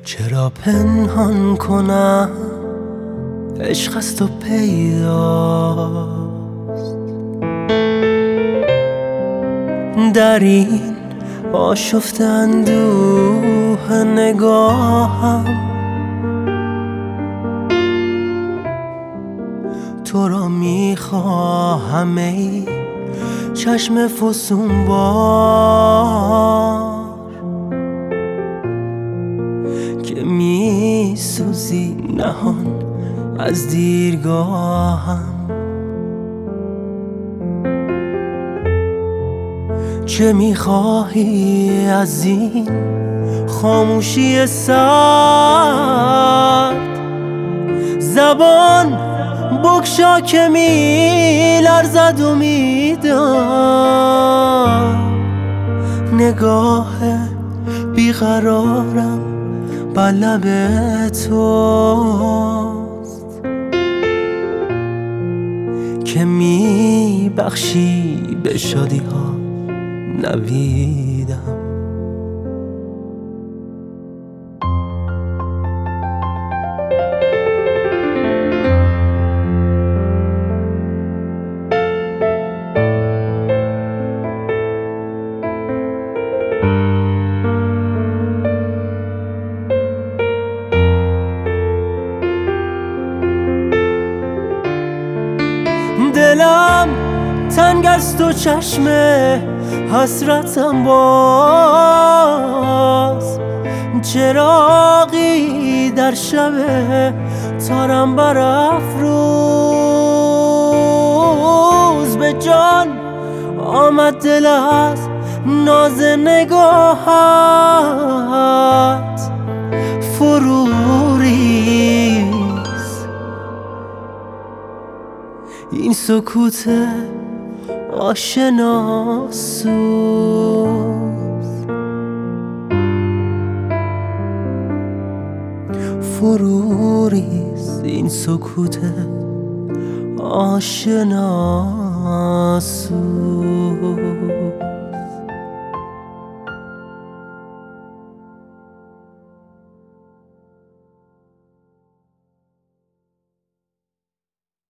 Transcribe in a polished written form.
چرا پنهان کنم عشق است و پیداست در این آشفته اندوه نگاهم تو را میخواهم ای چشم فسونبار که میسوزی نهان از دیرگاهم چه میخواهی از این خاموشی سرد زبان بگشا که میلرزد امیدم نگاه بیقرارم بر لب توست که میبخشی به شادی ها نویدم دلم تنگ است و چشم حسرتم باز چراغی در شب تارم برافروز به جان آمد دل از ناز نگاهت فرو ریز این سکوت آشناسوز فرو ریز این سکوت آشناسوز